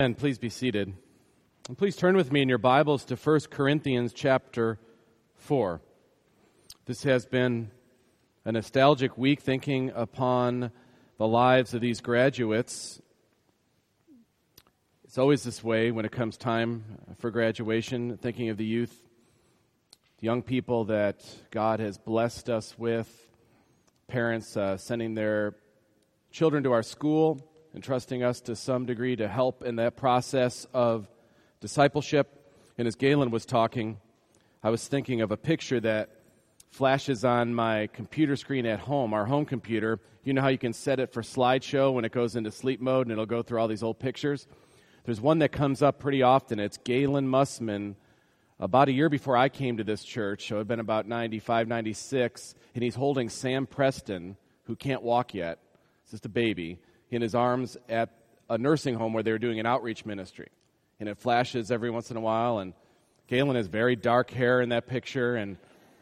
And please be seated. And please turn with me in your Bibles to 1 Corinthians chapter 4. This has been a nostalgic week thinking upon the lives of these graduates. It's always this way when it comes time for graduation, thinking of the youth, the young people that God has blessed us with, parents sending their children to our school, entrusting us to some degree to help in that process of discipleship. And as Galen was talking, I was thinking of a picture that flashes on my computer screen at home, our home computer. You know how you can set it for slideshow when it goes into sleep mode and it'll go through all these old pictures? There's one that comes up pretty often. It's Galen Mussman, about a year before I came to this church, so it had been about 95, 96, and he's holding Sam Preston, who can't walk yet. It's just a baby, in his arms at a nursing home where they were doing an outreach ministry. And it flashes every once in a while, and Galen has very dark hair in that picture, and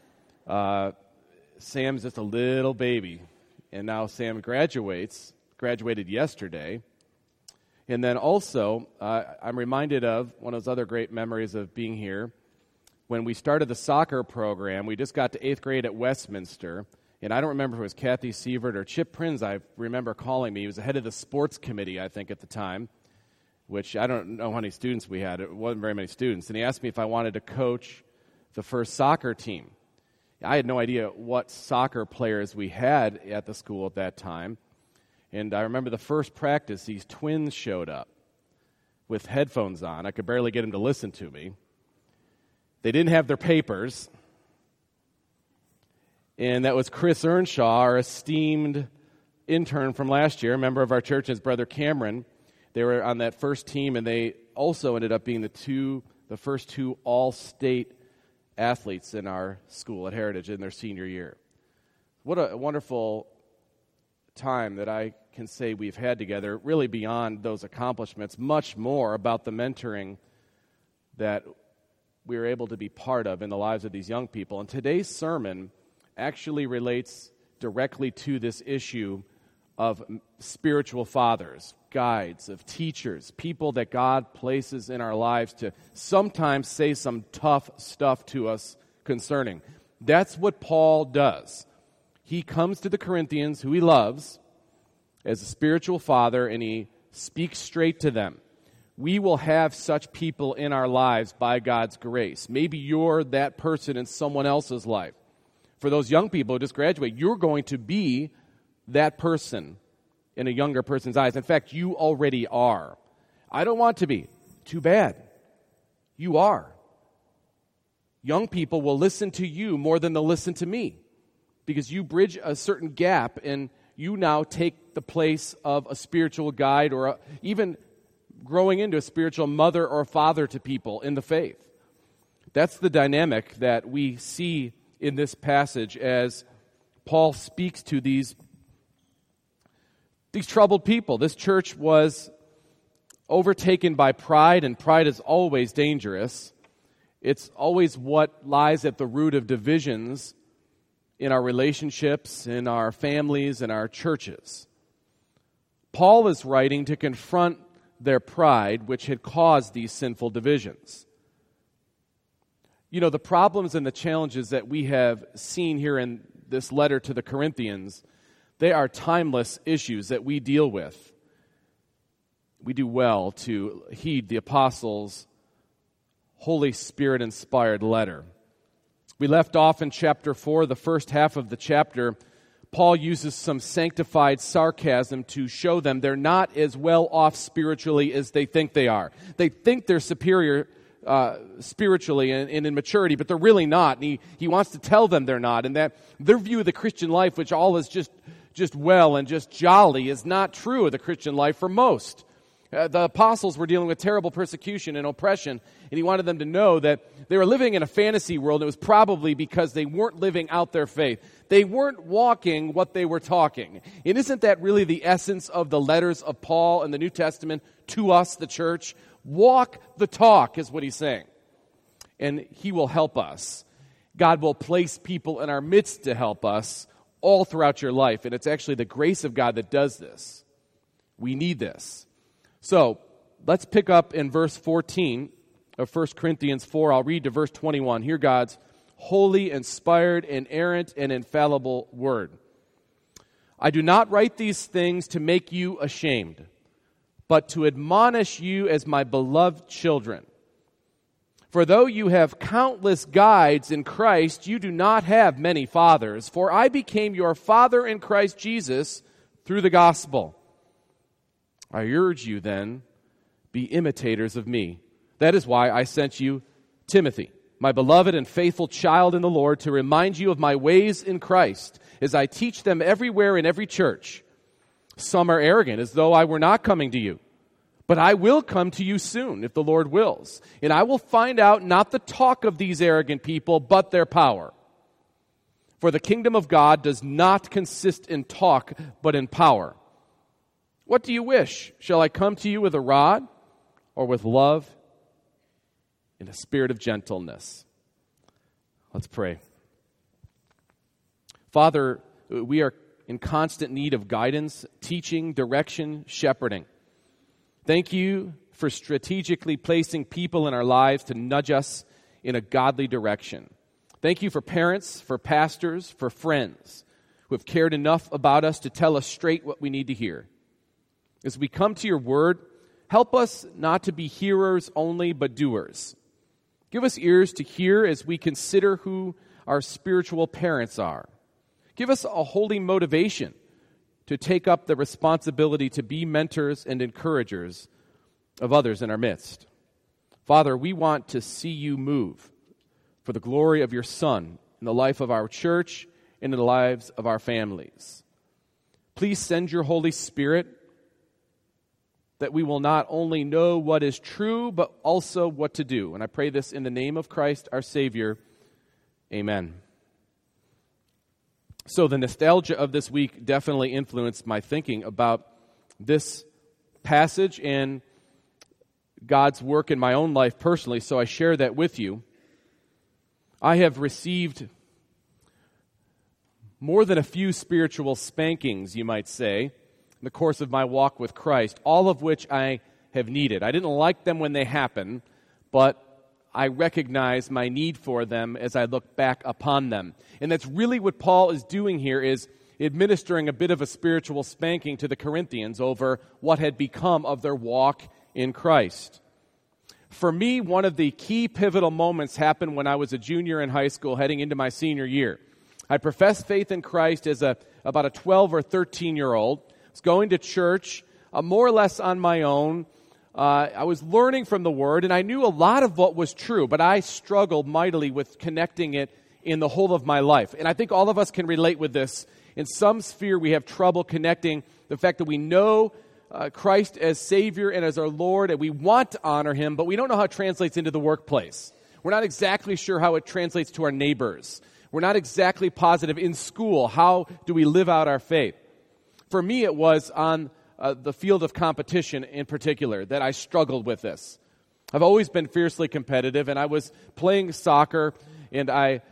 Sam's just a little baby. And now Sam graduated yesterday. And then also, I'm reminded of one of those other great memories of being here. When we started the soccer program, we just got to 8th grade at Westminster. And I don't remember if it was Kathy Sievert or Chip Prinz, I remember calling me. He was the head of the sports committee, I think, at the time, which I don't know how many students we had. It wasn't very many students. And he asked me if I wanted to coach the first soccer team. I had no idea what soccer players we had at the school at that time. And I remember the first practice, these twins showed up with headphones on. I could barely get them to listen to me. They didn't have their papers. And that was Chris Earnshaw, our esteemed intern from last year, a member of our church, his brother Cameron. They were on that first team, and they also ended up being the first two all-state athletes in our school at Heritage in their senior year. What a wonderful time that I can say we've had together, really beyond those accomplishments, much more about the mentoring that we were able to be part of in the lives of these young people. And today's sermon actually relates directly to this issue of spiritual fathers, guides, of teachers, people that God places in our lives to sometimes say some tough stuff to us concerning. That's what Paul does. He comes to the Corinthians, who he loves, as a spiritual father, and he speaks straight to them. We will have such people in our lives by God's grace. Maybe you're that person in someone else's life. For those young people who just graduate, you're going to be that person in a younger person's eyes. In fact, you already are. I don't want to be. Too bad. You are. Young people will listen to you more than they'll listen to me, because you bridge a certain gap and you now take the place of a spiritual guide or even growing into a spiritual mother or father to people in the faith. That's the dynamic that we see in this passage as Paul speaks to these troubled people. This church was overtaken by pride, and pride is always dangerous. It's always what lies at the root of divisions in our relationships, in our families, in our churches. Paul is writing to confront their pride, which had caused these sinful divisions. You know, the problems and the challenges that we have seen here in this letter to the Corinthians, they are timeless issues that we deal with. We do well to heed the apostles' Holy Spirit-inspired letter. We left off in chapter 4, the first half of the chapter. Paul uses some sanctified sarcasm to show them they're not as well off spiritually as they think they are. They think they're superior spiritually and in maturity, but they're really not. And he wants to tell them they're not, and that their view of the Christian life, which all is just well and just jolly, is not true of the Christian life for most. The apostles were dealing with terrible persecution and oppression, and he wanted them to know that they were living in a fantasy world. It was probably because they weren't living out their faith. They weren't walking what they were talking. And isn't that really the essence of the letters of Paul in the New Testament to us, the church? Walk the talk is what he's saying. And he will help us. God will place people in our midst to help us all throughout your life. And it's actually the grace of God that does this. We need this. So, let's pick up in verse 14 of 1 Corinthians 4. I'll read to verse 21. Hear God's holy, inspired, inerrant, and infallible word. I do not write these things to make you ashamed, but to admonish you as my beloved children. For though you have countless guides in Christ, you do not have many fathers. For I became your father in Christ Jesus through the gospel. I urge you then, be imitators of me. That is why I sent you Timothy, my beloved and faithful child in the Lord, to remind you of my ways in Christ, as I teach them everywhere in every church. Some are arrogant, as though I were not coming to you. But I will come to you soon, if the Lord wills. And I will find out not the talk of these arrogant people, but their power. For the kingdom of God does not consist in talk, but in power. What do you wish? Shall I come to you with a rod, or with love and a spirit of gentleness? Let's pray. Father, we are in constant need of guidance, teaching, direction, shepherding. Thank you for strategically placing people in our lives to nudge us in a godly direction. Thank you for parents, for pastors, for friends who have cared enough about us to tell us straight what we need to hear. As we come to your word, help us not to be hearers only, but doers. Give us ears to hear as we consider who our spiritual parents are. Give us a holy motivation to take up the responsibility to be mentors and encouragers of others in our midst. Father, we want to see you move for the glory of your Son in the life of our church and in the lives of our families. Please send your Holy Spirit that we will not only know what is true, but also what to do. And I pray this in the name of Christ, our Savior. Amen. So the nostalgia of this week definitely influenced my thinking about this passage and God's work in my own life personally, so I share that with you. I have received more than a few spiritual spankings, you might say, in the course of my walk with Christ, all of which I have needed. I didn't like them when they happened, but I recognize my need for them as I look back upon them. And that's really what Paul is doing here, is administering a bit of a spiritual spanking to the Corinthians over what had become of their walk in Christ. For me, one of the key pivotal moments happened when I was a junior in high school heading into my senior year. I professed faith in Christ as about a 12 or 13-year-old. I was going to church more or less on my own. I was learning from the Word, and I knew a lot of what was true, but I struggled mightily with connecting it in the whole of my life. And I think all of us can relate with this. In some sphere, we have trouble connecting the fact that we know Christ as Savior and as our Lord, and we want to honor Him, but we don't know how it translates into the workplace. We're not exactly sure how it translates to our neighbors. We're not exactly positive in school. How do we live out our faith? For me, it was on the field of competition in particular that I struggled with this. I've always been fiercely competitive, and I was playing soccer, and I,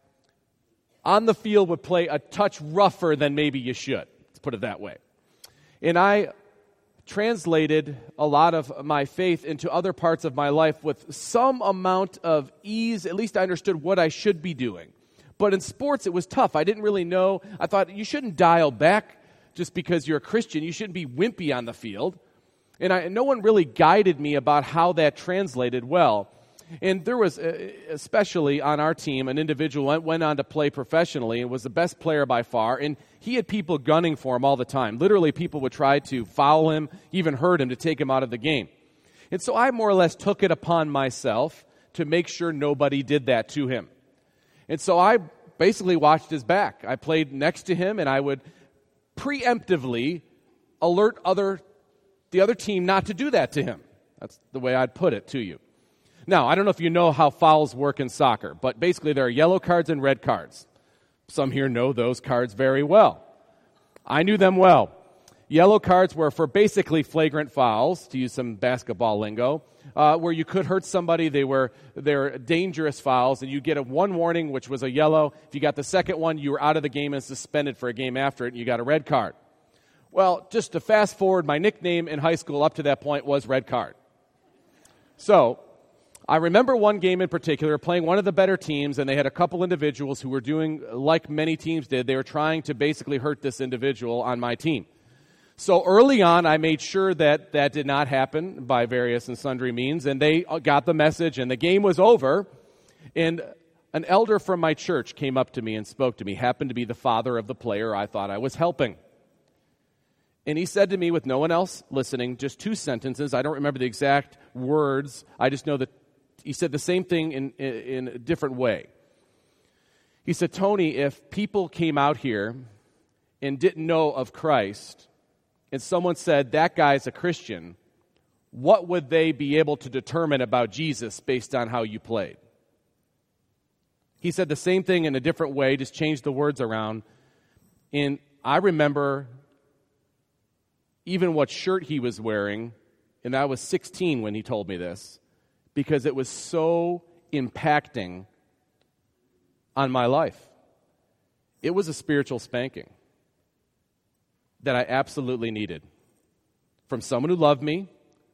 on the field, would play a touch rougher than maybe you should. Let's put it that way. And I translated a lot of my faith into other parts of my life with some amount of ease. At least I understood what I should be doing. But in sports, it was tough. I didn't really know. I thought you shouldn't dial back just because you're a Christian. You shouldn't be wimpy on the field. And no one really guided me about how that translated well. And there was, especially on our team, an individual went on to play professionally and was the best player by far. And he had people gunning for him all the time. Literally, people would try to foul him, even hurt him to take him out of the game. And so I more or less took it upon myself to make sure nobody did that to him. And so I basically watched his back. I played next to him, and I would preemptively alert the other team not to do that to him. That's the way I'd put it to you. Now, I don't know if you know how fouls work in soccer, but basically there are yellow cards and red cards. Some here know those cards very well. I knew them well. Yellow cards were for basically flagrant fouls, to use some basketball lingo, where you could hurt somebody. They're dangerous fouls, and you get one warning, which was a yellow. If you got the second one, you were out of the game and suspended for a game after it, and you got a red card. Well, just to fast forward, my nickname in high school up to that point was Red Card. So, I remember one game in particular, playing one of the better teams, and they had a couple individuals who were doing like many teams did. They were trying to basically hurt this individual on my team. So early on, I made sure that that did not happen by various and sundry means, and they got the message, and the game was over, and an elder from my church came up to me and spoke to me, happened to be the father of the player I thought I was helping. And he said to me, with no one else listening, just 2 sentences, I don't remember the exact words, I just know that he said the same thing in a different way. He said, Tony, if people came out here and didn't know of Christ, and someone said, that guy's a Christian, what would they be able to determine about Jesus based on how you played? He said the same thing in a different way, just changed the words around. And I remember even what shirt he was wearing, and I was 16 when he told me this, because it was so impacting on my life. It was a spiritual spanking that I absolutely needed from someone who loved me,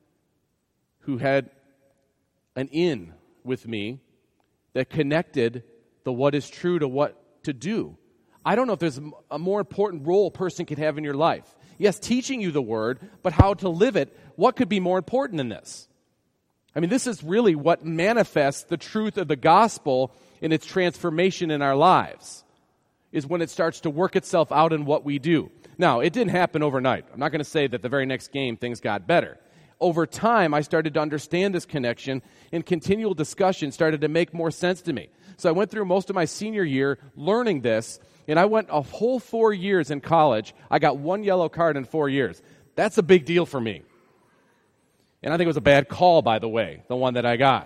who had an in with me that connected the what is true to what to do. I don't know if there's a more important role a person could have in your life. Yes, teaching you the word, but how to live it, what could be more important than this? I mean, this is really what manifests the truth of the gospel in its transformation in our lives, is when it starts to work itself out in what we do. Now, it didn't happen overnight. I'm not going to say that the very next game things got better. Over time, I started to understand this connection, and continual discussion started to make more sense to me. So I went through most of my senior year learning this, and I went a whole 4 years in college. I got 1 yellow card in 4 years. That's a big deal for me. And I think it was a bad call, by the way, the one that I got.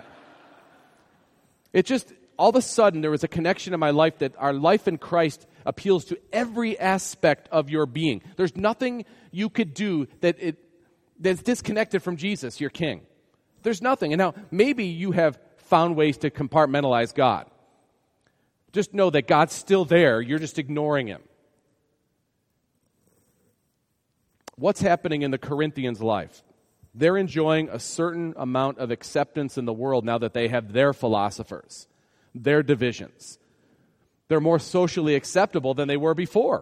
It just, all of a sudden, there was a connection in my life that our life in Christ appeals to every aspect of your being. There's nothing you could do that's disconnected from Jesus, your King. There's nothing. And now, maybe you have found ways to compartmentalize God. Just know that God's still there. You're just ignoring Him. What's happening in the Corinthians' life? They're enjoying a certain amount of acceptance in the world now that they have their philosophers, their divisions. They're more socially acceptable than they were before.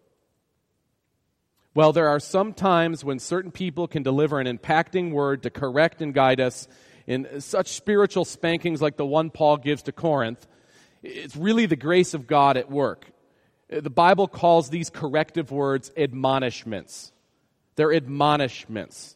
Well, there are some times when certain people can deliver an impacting word to correct and guide us in such spiritual spankings like the one Paul gives to Corinth. It's really the grace of God at work. The Bible calls these corrective words admonishments. They're admonishments.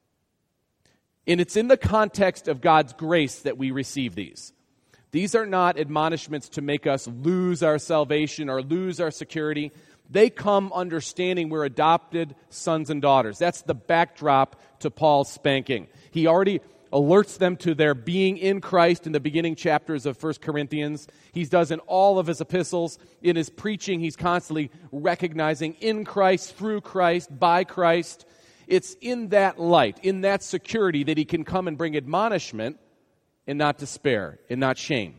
And it's in the context of God's grace that we receive these. These are not admonishments to make us lose our salvation or lose our security. They come understanding we're adopted sons and daughters. That's the backdrop to Paul's spanking. He already alerts them to their being in Christ in the beginning chapters of 1 Corinthians. He does in all of his epistles. In his preaching, he's constantly recognizing in Christ, through Christ, by Christ. It's in that light, in that security, that he can come and bring admonishment and not despair and not shame.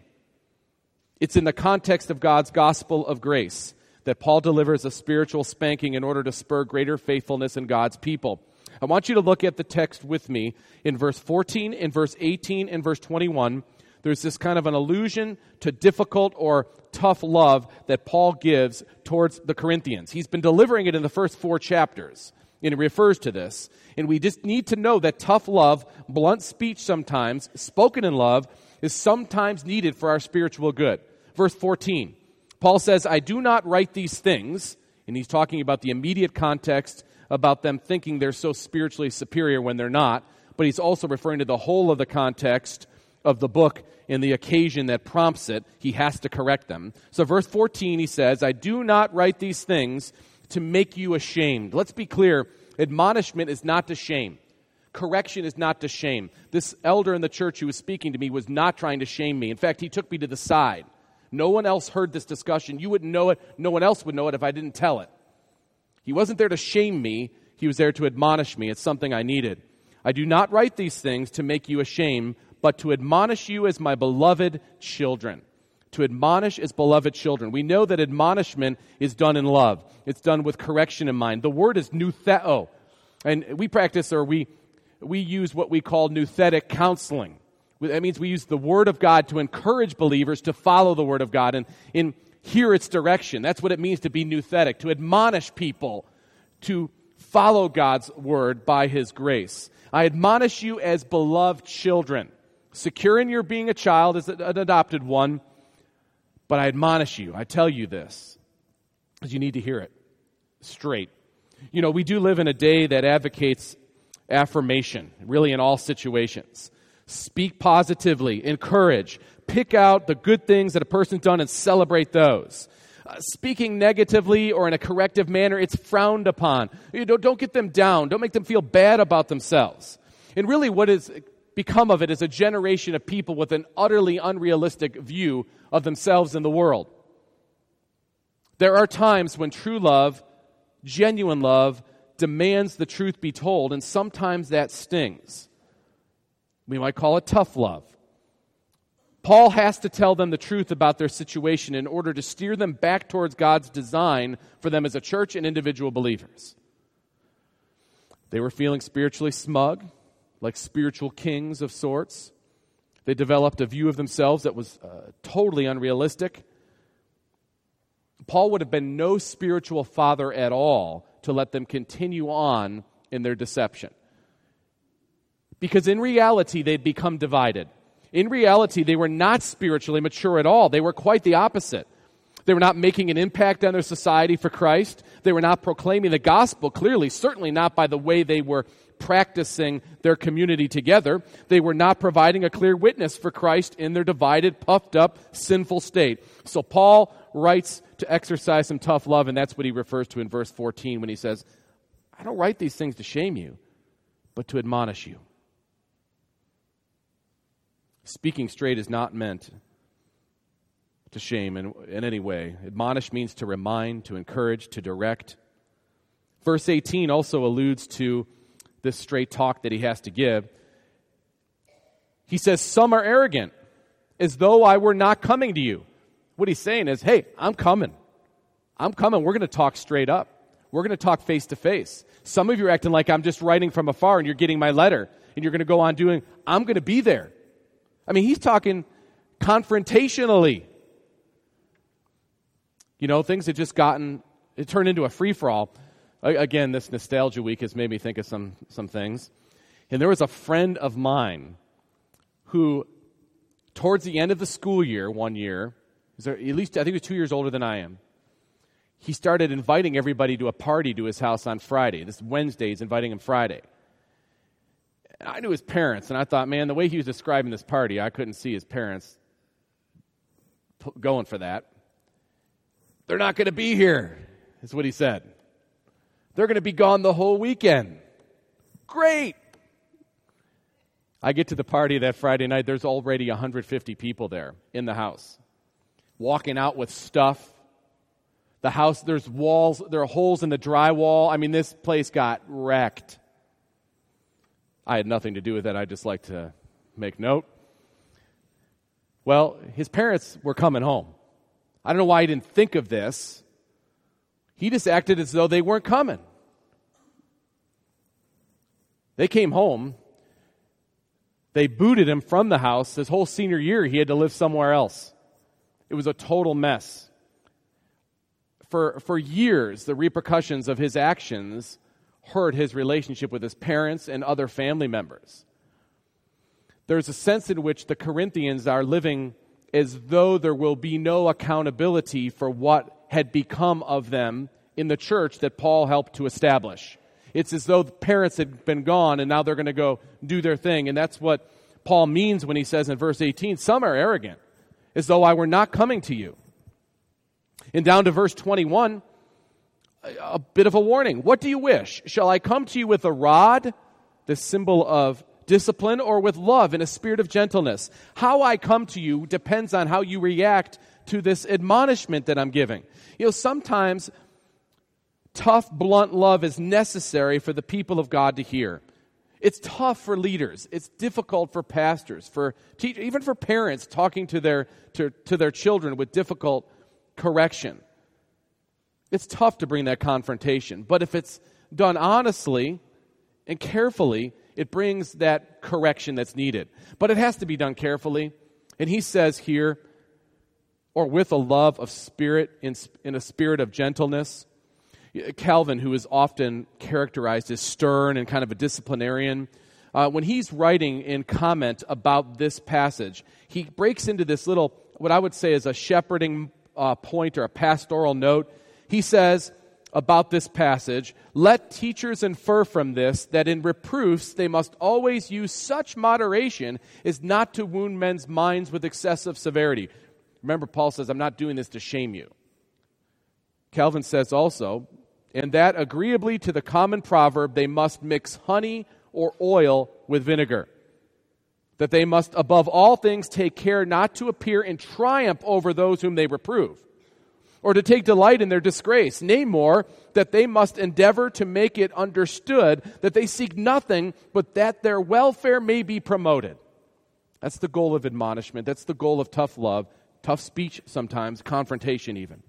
It's in the context of God's gospel of grace that Paul delivers a spiritual spanking in order to spur greater faithfulness in God's people. I want you to look at the text with me in verse 14, in verse 18, and verse 21. There's this kind of an allusion to difficult or tough love that Paul gives towards the Corinthians. He's been delivering it in the first 4 chapters, and he refers to this. And we just need to know that tough love, blunt speech sometimes, spoken in love, is sometimes needed for our spiritual good. Verse 14, Paul says, I do not write these things, and he's talking about the immediate context about them thinking they're so spiritually superior when they're not, but he's also referring to the whole of the context of the book and the occasion that prompts it. He has to correct them. So verse 14, he says, I do not write these things to make you ashamed. Let's be clear, admonishment is not to shame. Correction is not to shame. This elder in the church who was speaking to me was not trying to shame me. In fact, he took me to the side. No one else heard this discussion. You wouldn't know it. No one else would know it if I didn't tell it. He wasn't there to shame me. He was there to admonish me. It's something I needed. I do not write these things to make you ashamed, but to admonish you as my beloved children. To admonish as beloved children. We know that admonishment is done in love. It's done with correction in mind. The word is noutheo. And we practice, or we we use what we call nouthetic counseling. That means we use the Word of God to encourage believers to follow the Word of God and hear its direction. That's what it means to be nouthetic, to admonish people to follow God's Word by His grace. I admonish you as beloved children, secure in your being a child as an adopted one, but I admonish you, I tell you this, because you need to hear it straight. You know, we do live in a day that advocates affirmation, really in all situations. Speak positively, encourage, pick out the good things that a person's done and celebrate those. Speaking negatively or in a corrective manner, it's frowned upon. Don't get them down. Don't make them feel bad about themselves. And really what has become of it is a generation of people with an utterly unrealistic view of themselves and the world. There are times when true love, genuine love, demands the truth be told, and sometimes that stings. We might call it tough love. Paul has to tell them the truth about their situation in order to steer them back towards God's design for them as a church and individual believers. They were feeling spiritually smug, like spiritual kings of sorts. They developed a view of themselves that was totally unrealistic. Paul would have been no spiritual father at all to let them continue on in their deception. Because in reality, they'd become divided. In reality, they were not spiritually mature at all. They were quite the opposite. They were not making an impact on their society for Christ. They were not proclaiming the gospel clearly, certainly not by the way they were practicing their community together. They were not providing a clear witness for Christ in their divided, puffed up, sinful state. So Paul writes to exercise some tough love, and that's what he refers to in verse 14 when he says, I don't write these things to shame you, but to admonish you. Speaking straight is not meant to shame in any way. Admonish means to remind, to encourage, to direct. Verse 18 also alludes to this straight talk that he has to give. He says, some are arrogant, as though I were not coming to you. What he's saying is, hey, I'm coming. I'm coming. We're going to talk straight up. We're going to talk face to face. Some of you are acting like I'm just writing from afar and you're getting my letter and you're going to go on doing, I'm going to be there. I mean, he's talking confrontationally. You know, things had just it turned into a free-for-all. Again, this nostalgia week has made me think of some things. And there was a friend of mine who, towards the end of the school year, one year, at least I think he was 2 years older than I am, he started inviting everybody to a party to his house on Friday. This Wednesday, he's inviting him Friday. I knew his parents, and I thought, man, the way he was describing this party, I couldn't see his parents going for that. They're not going to be here, is what he said. They're going to be gone the whole weekend. Great. I get to the party that Friday night, there's already 150 people there in the house, walking out with stuff. The house, there's walls, there are holes in the drywall. I mean, this place got wrecked. I had nothing to do with that. I'd just like to make note. Well, his parents were coming home. I don't know why he didn't think of this. He just acted as though they weren't coming. They came home. They booted him from the house. His whole senior year, he had to live somewhere else. It was a total mess. For years, the repercussions of his actions hurt his relationship with his parents and other family members. There's a sense in which the Corinthians are living as though there will be no accountability for what had become of them in the church that Paul helped to establish. It's as though the parents had been gone and now they're going to go do their thing. And that's what Paul means when he says in verse 18, some are arrogant, as though I were not coming to you. And down to verse 21, a bit of a warning. What do you wish? Shall I come to you with a rod, the symbol of discipline, or with love in a spirit of gentleness? How I come to you depends on how you react to this admonishment that I'm giving. You know, sometimes tough, blunt love is necessary for the people of God to hear. It's tough for leaders. It's difficult for pastors, for teachers, even for parents talking to their children with difficult correction. It's tough to bring that confrontation. But if it's done honestly and carefully, It brings that correction that's needed. But it has to be done carefully. And he says here, or with a love of spirit, in a spirit of gentleness. Calvin, who is often characterized as stern and kind of a disciplinarian, when he's writing in comment about this passage, he breaks into this little, what I would say is a shepherding point or a pastoral note. He says about this passage, "Let teachers infer from this that in reproofs they must always use such moderation as not to wound men's minds with excessive severity." Remember, Paul says, "I'm not doing this to shame you." Calvin says also, "And that agreeably to the common proverb, they must mix honey or oil with vinegar. That they must above all things take care not to appear in triumph over those whom they reprove, or to take delight in their disgrace. Nay more, that they must endeavor to make it understood that they seek nothing but that their welfare may be promoted." That's the goal of admonishment. That's the goal of tough love, tough speech sometimes, confrontation even.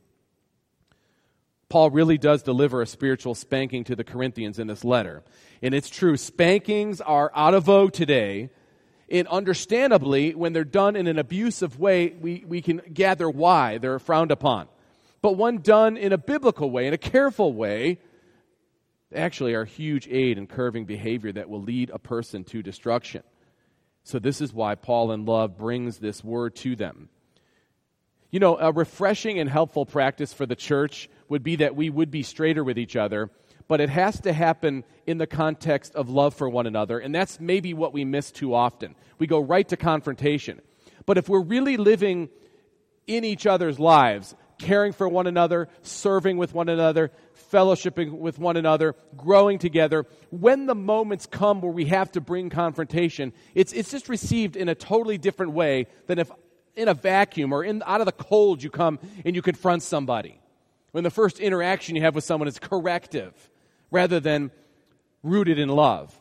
Paul really does deliver a spiritual spanking to the Corinthians in this letter. And it's true, spankings are out of vogue today. And understandably, when they're done in an abusive way, we can gather why they're frowned upon. But when done in a biblical way, in a careful way, they actually are a huge aid in curbing behavior that will lead a person to destruction. So this is why Paul in love brings this word to them. You know, a refreshing and helpful practice for the church would be that we would be straighter with each other, but it has to happen in the context of love for one another, and that's maybe what we miss too often. We go right to confrontation. But if we're really living in each other's lives, caring for one another, serving with one another, fellowshipping with one another, growing together, when the moments come where we have to bring confrontation, it's just received in a totally different way than if in a vacuum or out of the cold you come and you confront somebody. When the first interaction you have with someone is corrective rather than rooted in love.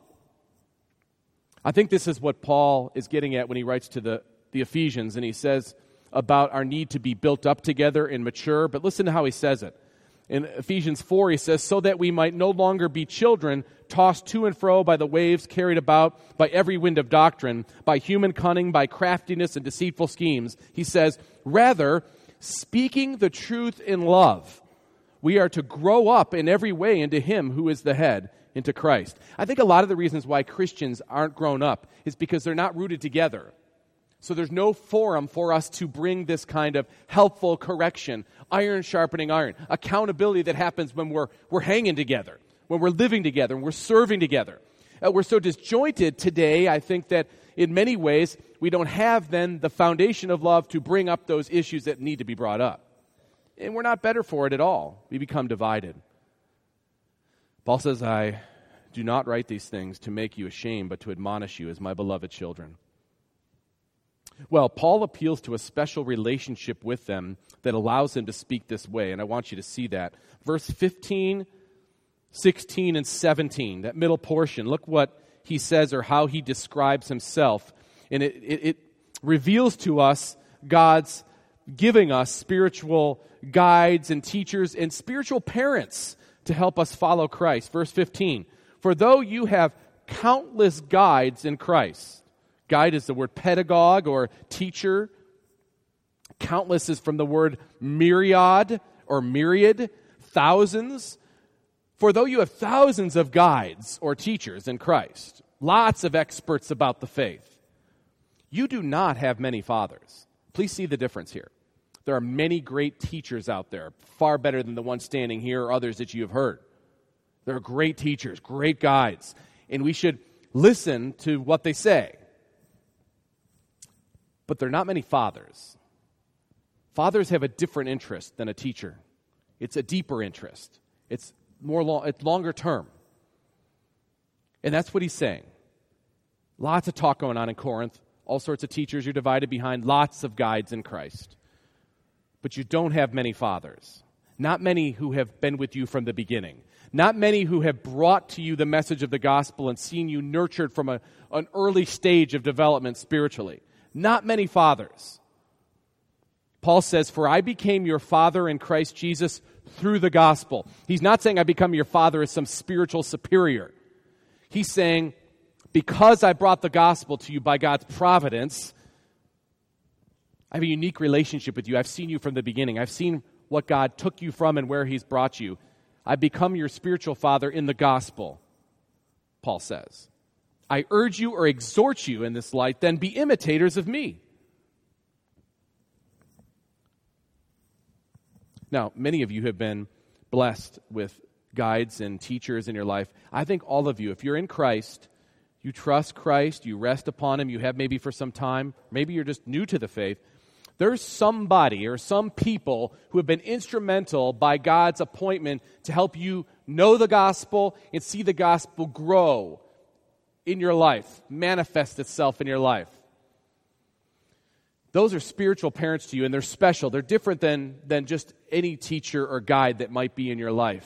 I think this is what Paul is getting at when he writes to the Ephesians, and he says about our need to be built up together and mature. But listen to how he says it. In Ephesians 4, he says, "So that we might no longer be children, tossed to and fro by the waves, carried about by every wind of doctrine, by human cunning, by craftiness and deceitful schemes." He says, "Rather, speaking the truth in love, we are to grow up in every way into Him who is the head, into Christ." I think a lot of the reasons why Christians aren't grown up is because they're not rooted together. So there's no forum for us to bring this kind of helpful correction, iron sharpening iron, accountability that happens when we're hanging together, when we're living together, when we're serving together. We're so disjointed today, I think that in many ways we don't have then the foundation of love to bring up those issues that need to be brought up. And we're not better for it at all. We become divided. Paul says, "I do not write these things to make you ashamed, but to admonish you as my beloved children." Well, Paul appeals to a special relationship with them that allows him to speak this way, and I want you to see that. Verse 15, 16, and 17, that middle portion, look what he says or how he describes himself. And it reveals to us God's giving us spiritual guides and teachers and spiritual parents to help us follow Christ. Verse 15, "For though you have countless guides in Christ," guide is the word pedagogue or teacher. Countless is from the word myriad or myriad, thousands. "For though you have thousands of guides or teachers in Christ, lots of experts about the faith, you do not have many fathers." Please see the difference here. There are many great teachers out there, far better than the one standing here or others that you have heard. There are great teachers, great guides, and we should listen to what they say. But there are not many fathers. Fathers have a different interest than a teacher. It's a deeper interest. It's longer term. And that's what he's saying. Lots of talk going on in Corinth. All sorts of teachers you're divided behind. Lots of guides in Christ. But you don't have many fathers. Not many who have been with you from the beginning. Not many who have brought to you the message of the gospel and seen you nurtured from an early stage of development spiritually. Not many fathers. Paul says, "For I became your father in Christ Jesus through the gospel." He's not saying I become your father as some spiritual superior. He's saying, Because I brought the gospel to you by God's providence, I have a unique relationship with you. I've seen you from the beginning. I've seen what God took you from and where he's brought you. I've become your spiritual father in the gospel, Paul says. I urge you or exhort you in this light, then be imitators of me. Now, many of you have been blessed with guides and teachers in your life. I think all of you, if you're in Christ, you trust Christ, you rest upon him, you have maybe for some time, maybe you're just new to the faith, there's somebody or some people who have been instrumental by God's appointment to help you know the gospel and see the gospel grow in your life, manifest itself in your life. Those are spiritual parents to you, and they're special. They're different than just any teacher or guide that might be in your life.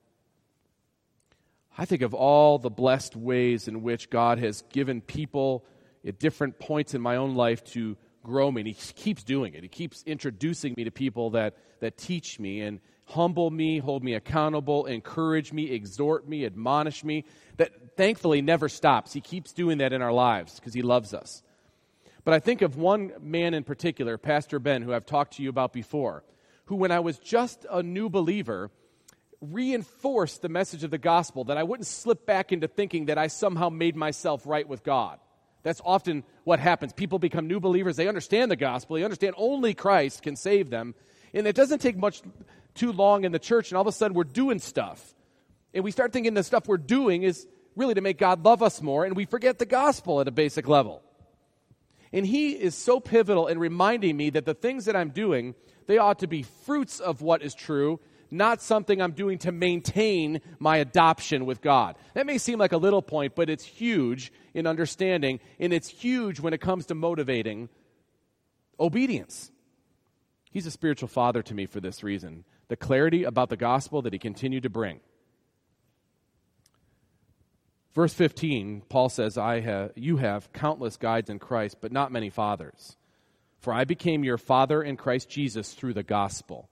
I think of all the blessed ways in which God has given people at different points in my own life to grow me, and he keeps doing it. He keeps introducing me to people that teach me and humble me, hold me accountable, encourage me, exhort me, admonish me. That thankfully never stops. He keeps doing that in our lives because he loves us. But I think of one man in particular, Pastor Ben, who I've talked to you about before, who when I was just a new believer, reinforced the message of the gospel, that I wouldn't slip back into thinking that I somehow made myself right with God. That's often what happens. People become new believers. They understand the gospel. They understand only Christ can save them. And it doesn't take much too long in the church, and all of a sudden we're doing stuff. And we start thinking the stuff we're doing is really to make God love us more, and we forget the gospel at a basic level. And he is so pivotal in reminding me that the things that I'm doing, they ought to be fruits of what is true, not something I'm doing to maintain my adoption with God. That may seem like a little point, but it's huge in understanding, and it's huge when it comes to motivating obedience. He's a spiritual father to me for this reason. The clarity about the gospel that he continued to bring. Verse 15, Paul says, you have countless guides in Christ, but not many fathers. For I became your father in Christ Jesus through the gospel.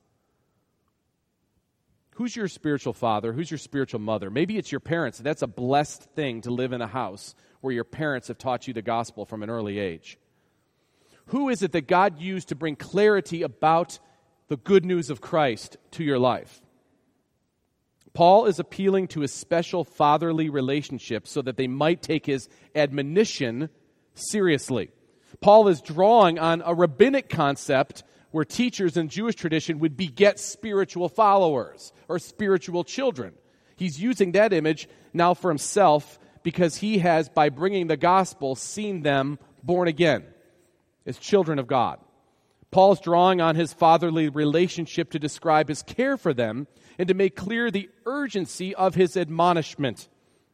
Who's your spiritual father? Who's your spiritual mother? Maybe it's your parents. That's a blessed thing to live in a house where your parents have taught you the gospel from an early age. Who is it that God used to bring clarity about the good news of Christ to your life? Paul is appealing to his special fatherly relationship so that they might take his admonition seriously. Paul is drawing on a rabbinic concept where teachers in Jewish tradition would beget spiritual followers or spiritual children. He's using that image now for himself because he has, by bringing the gospel, seen them born again as children of God. Paul's drawing on his fatherly relationship to describe his care for them and to make clear the urgency of his admonishment.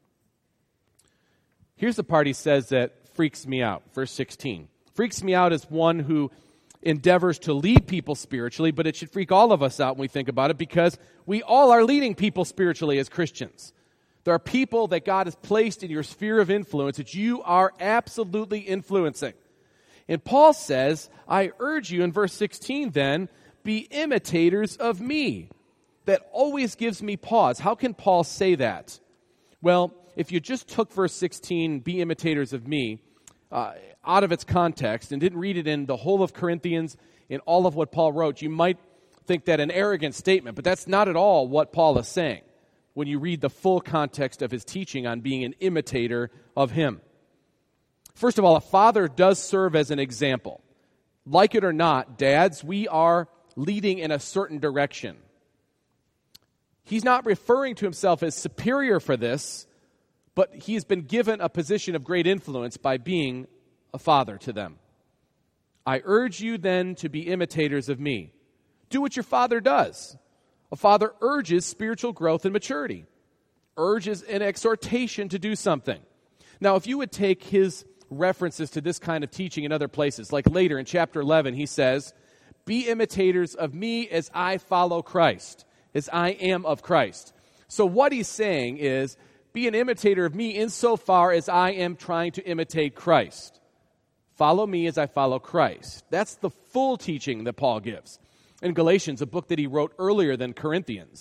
Here's the part he says that freaks me out. Verse 16. Freaks me out as one who endeavors to lead people spiritually, but it should freak all of us out when we think about it because we all are leading people spiritually as Christians. There are people that God has placed in your sphere of influence that you are absolutely influencing. And Paul says, I urge you in verse 16 then, be imitators of me. That always gives me pause. How can Paul say that? Well, if you just took verse 16, be imitators of me, out of its context and didn't read it in the whole of Corinthians, in all of what Paul wrote, you might think that an arrogant statement, but that's not at all what Paul is saying when you read the full context of his teaching on being an imitator of him. First of all, a father does serve as an example. Like it or not, dads, we are leading in a certain direction. He's not referring to himself as superior for this, but he has been given a position of great influence by being a father to them. I urge you then to be imitators of me. Do what your father does. A father urges spiritual growth and maturity, urges an exhortation to do something. Now, if you would take his references to this kind of teaching in other places, like later in chapter 11, he says, be imitators of me as I follow Christ, as I am of Christ. So what he's saying is, be an imitator of me insofar as I am trying to imitate Christ. Follow me as I follow Christ. That's the full teaching that Paul gives. In Galatians, a book that he wrote earlier than Corinthians,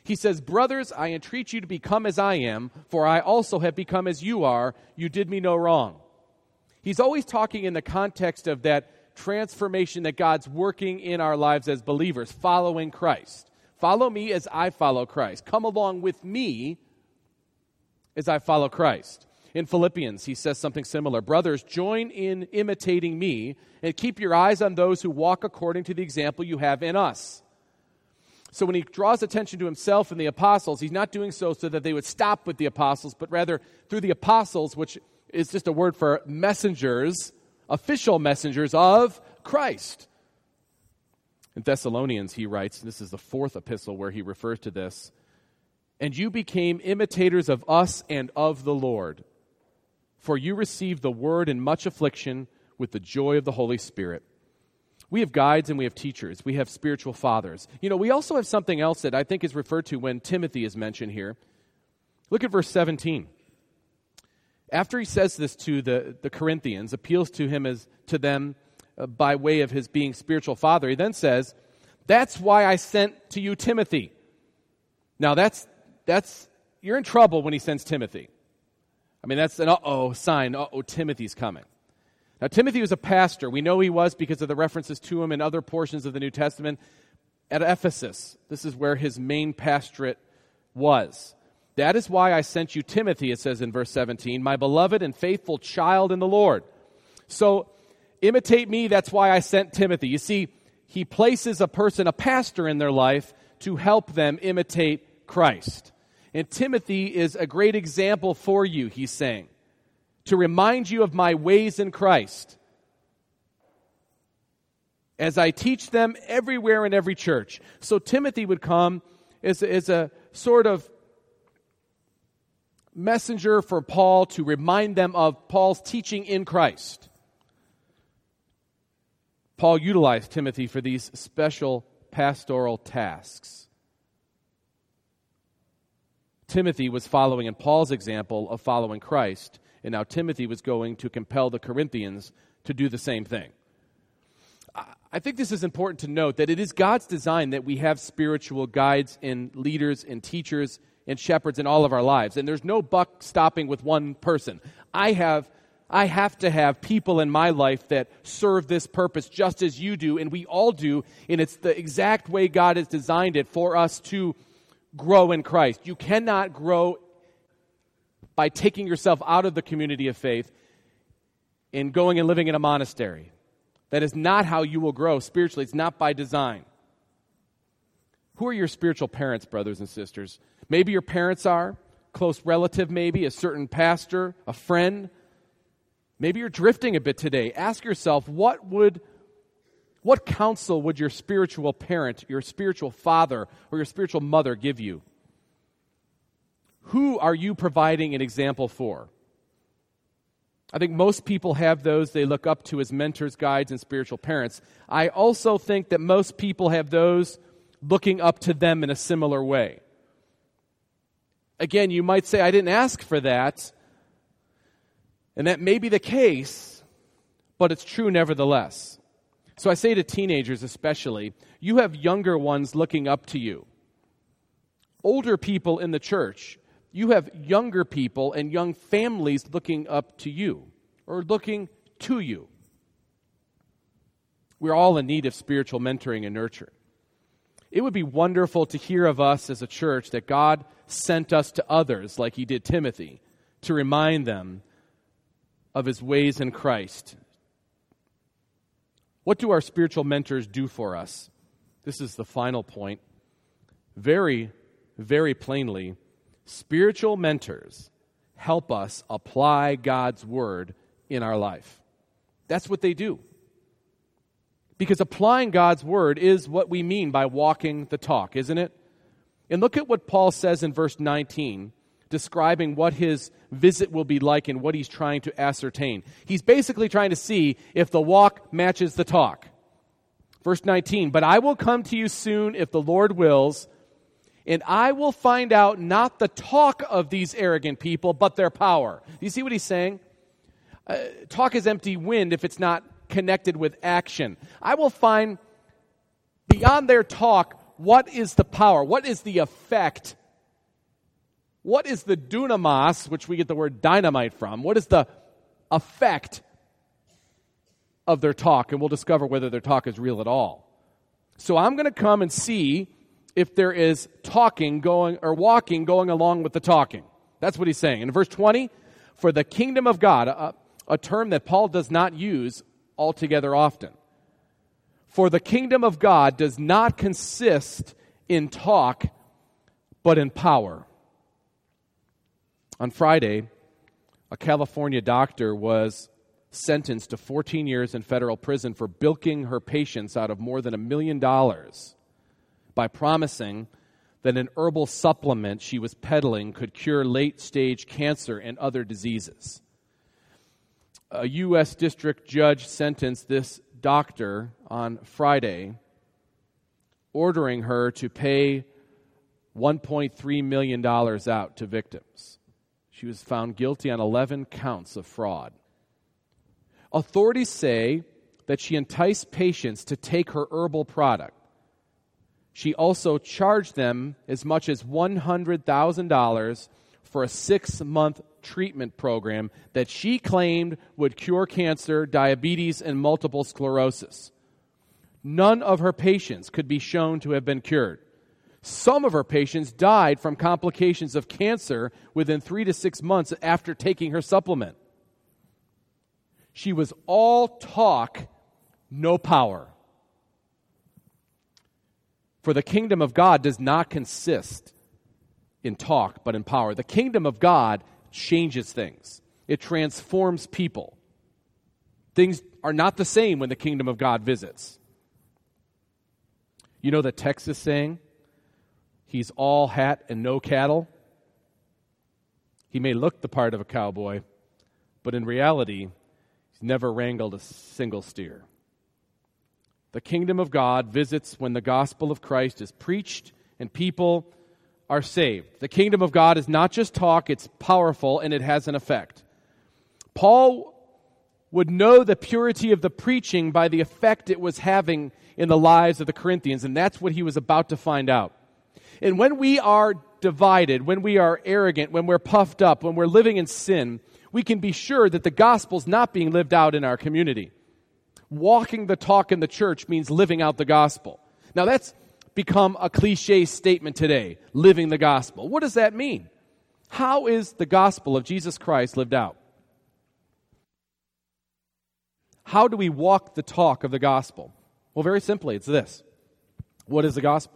He says, "Brothers, I entreat you to become as I am, for I also have become as you are. You did me no wrong." He's always talking in the context of that transformation that God's working in our lives as believers, following Christ. Follow me as I follow Christ. Come along with me as I follow Christ. In Philippians, he says something similar. "Brothers, join in imitating me, and keep your eyes on those who walk according to the example you have in us." So when he draws attention to himself and the apostles, he's not doing so that they would stop with the apostles, but rather through the apostles, which is just a word for messengers, official messengers of Christ. In Thessalonians, he writes, this is the fourth epistle where he refers to this, "And you became imitators of us and of the Lord, for you received the word in much affliction with the joy of the Holy Spirit." We have guides and we have teachers. We have spiritual fathers. We also have something else that I think is referred to when Timothy is mentioned here. Look at verse 17. After he says this to the Corinthians, appeals to them by way of his being spiritual father, he then says, "That's why I sent to you Timothy." Now that's you're in trouble when he sends Timothy. I mean, that's an uh-oh sign. Timothy's coming. Now, Timothy was a pastor. We know he was because of the references to him in other portions of the New Testament at Ephesus. This is where his main pastorate was. "That is why I sent you Timothy," it says in verse 17, "my beloved and faithful child in the Lord." So, imitate me, that's why I sent Timothy. You see, he places a pastor in their life to help them imitate Christ. And Timothy is a great example for you, he's saying, to remind you of my ways in Christ as I teach them everywhere in every church. So Timothy would come as a sort of messenger for Paul to remind them of Paul's teaching in Christ. Paul utilized Timothy for these special pastoral tasks. Timothy was following in Paul's example of following Christ, and now Timothy was going to compel the Corinthians to do the same thing. I think this is important to note that it is God's design that we have spiritual guides and leaders and teachers and shepherds in all of our lives. And there's no buck stopping with one person. I have to have people in my life that serve this purpose just as you do, and we all do, and it's the exact way God has designed it for us to grow in Christ. You cannot grow by taking yourself out of the community of faith and going and living in a monastery. That is not how you will grow spiritually. It's not by design. Who are your spiritual parents, brothers and sisters? Maybe your parents are, close relative maybe, a certain pastor, a friend. Maybe you're drifting a bit today. Ask yourself, what counsel would your spiritual parent, your spiritual father, or your spiritual mother give you? Who are you providing an example for? I think most people have those they look up to as mentors, guides, and spiritual parents. I also think that most people have those looking up to them in a similar way. Again, you might say, I didn't ask for that, and that may be the case, but it's true nevertheless. So I say to teenagers especially, you have younger ones looking up to you. Older people in the church, you have younger people and young families looking up to you or looking to you. We're all in need of spiritual mentoring and nurture. It would be wonderful to hear of us as a church that God sent us to others like he did Timothy to remind them of his ways in Christ. What do our spiritual mentors do for us? This is the final point. Very, very plainly, spiritual mentors help us apply God's word in our life. That's what they do. Because applying God's word is what we mean by walking the talk, isn't it? And look at what Paul says in verse 19, describing what his visit will be like and what he's trying to ascertain. He's basically trying to see if the walk matches the talk. Verse 19, "But I will come to you soon if the Lord wills, and I will find out not the talk of these arrogant people, but their power." Do you see what he's saying? Talk is empty wind if it's not connected with action. I will find beyond their talk What is the power? What is the effect? What is the dunamis, which we get the word dynamite from? What is the effect of their talk? And we'll discover whether their talk is real at all. So I'm going to come and see if there is talking going or walking going along with the talking. That's what he's saying. In verse 20, for the kingdom of God, a term that Paul does not use altogether often. For the kingdom of God does not consist in talk, but in power. On Friday, a California doctor was sentenced to 14 years in federal prison for bilking her patients out of more than $1 million by promising that an herbal supplement she was peddling could cure late-stage cancer and other diseases. A U.S. district judge sentenced this doctor on Friday, ordering her to pay $1.3 million out to victims. She was found guilty on 11 counts of fraud. Authorities say that she enticed patients to take her herbal product. She also charged them as much as $100,000 for a 6-month treatment program that she claimed would cure cancer, diabetes, and multiple sclerosis. None of her patients could be shown to have been cured. Some of her patients died from complications of cancer within 3 to 6 months after taking her supplement. She was all talk, no power. For the kingdom of God does not consist in talk, but in power. The kingdom of God changes things. It transforms people. Things are not the same when the kingdom of God visits. You know the Texas saying, he's all hat and no cattle? He may look the part of a cowboy, but in reality, he's never wrangled a single steer. The kingdom of God visits when the gospel of Christ is preached and people are saved. The kingdom of God is not just talk, it's powerful and it has an effect. Paul would know the purity of the preaching by the effect it was having in the lives of the Corinthians, and that's what he was about to find out. And when we are divided, when we are arrogant, when we're puffed up, when we're living in sin, we can be sure that the gospel's not being lived out in our community. Walking the talk in the church means living out the gospel. Now that's become a cliche statement today, living the gospel. What does that mean? How is the gospel of Jesus Christ lived out? How do we walk the talk of the gospel? Well, very simply, it's this. What is the gospel?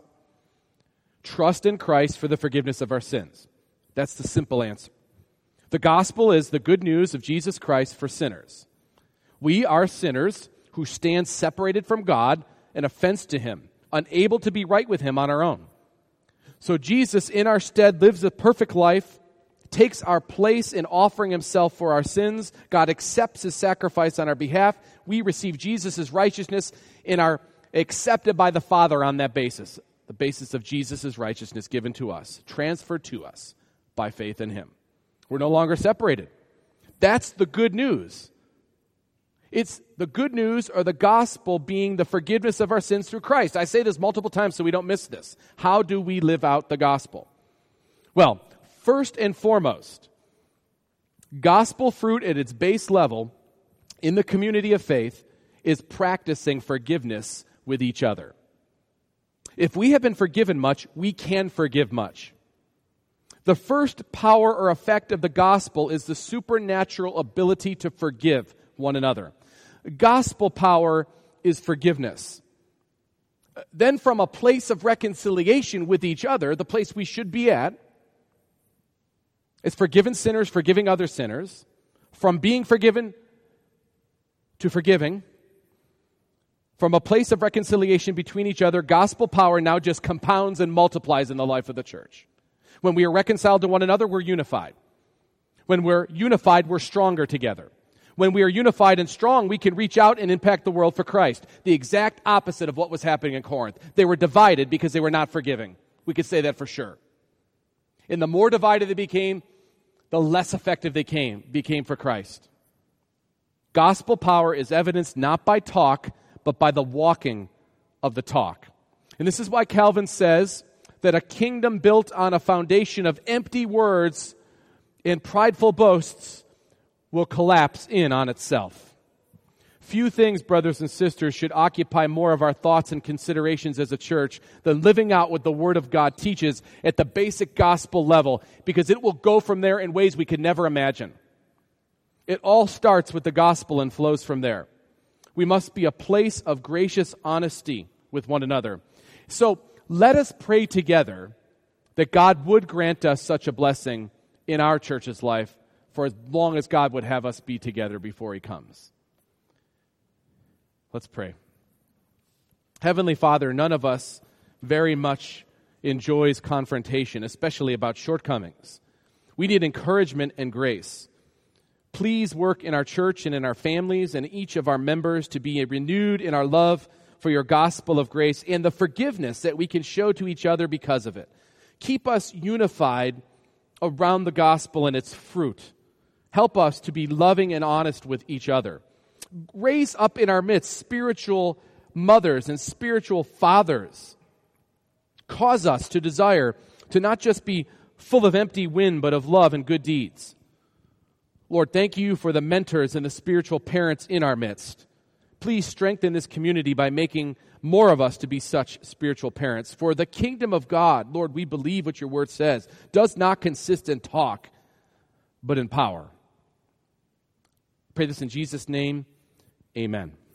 Trust in Christ for the forgiveness of our sins. That's the simple answer. The gospel is the good news of Jesus Christ for sinners. We are sinners who stand separated from God, an offense to Him, unable to be right with Him on our own. So Jesus, in our stead, lives a perfect life, takes our place in offering Himself for our sins. God accepts His sacrifice on our behalf. We receive Jesus' righteousness and are accepted by the Father on that basis. The basis of Jesus' righteousness given to us, transferred to us by faith in Him. We're no longer separated. That's the good news. It's the good news or the gospel being the forgiveness of our sins through Christ. I say this multiple times so we don't miss this. How do we live out the gospel? Well, first and foremost, gospel fruit at its base level in the community of faith is practicing forgiveness with each other. If we have been forgiven much, we can forgive much. The first power or effect of the gospel is the supernatural ability to forgive one another. Gospel power is forgiveness. Then from a place of reconciliation with each other, the place we should be at, is forgiven sinners forgiving other sinners. From being forgiven to forgiving. From a place of reconciliation between each other, gospel power now just compounds and multiplies in the life of the church. When we are reconciled to one another, we're unified. When we're unified, we're stronger together. When we are unified and strong, we can reach out and impact the world for Christ. The exact opposite of what was happening in Corinth. They were divided because they were not forgiving. We could say that for sure. And the more divided they became, the less effective they became for Christ. Gospel power is evidenced not by talk, but by the walking of the talk. And this is why Calvin says that a kingdom built on a foundation of empty words and prideful boasts will collapse in on itself. Few things, brothers and sisters, should occupy more of our thoughts and considerations as a church than living out what the Word of God teaches at the basic gospel level, because it will go from there in ways we could never imagine. It all starts with the gospel and flows from there. We must be a place of gracious honesty with one another. So let us pray together that God would grant us such a blessing in our church's life for as long as God would have us be together before He comes. Let's pray. Heavenly Father, none of us very much enjoys confrontation, especially about shortcomings. We need encouragement and grace. Please work in our church and in our families and each of our members to be renewed in our love for your gospel of grace and the forgiveness that we can show to each other because of it. Keep us unified around the gospel and its fruit. Help us to be loving and honest with each other. Raise up in our midst spiritual mothers and spiritual fathers. Cause us to desire to not just be full of empty wind, but of love and good deeds. Lord, thank you for the mentors and the spiritual parents in our midst. Please strengthen this community by making more of us to be such spiritual parents. For the kingdom of God, Lord, we believe what your word says, does not consist in talk, but in power. Pray this in Jesus' name. Amen.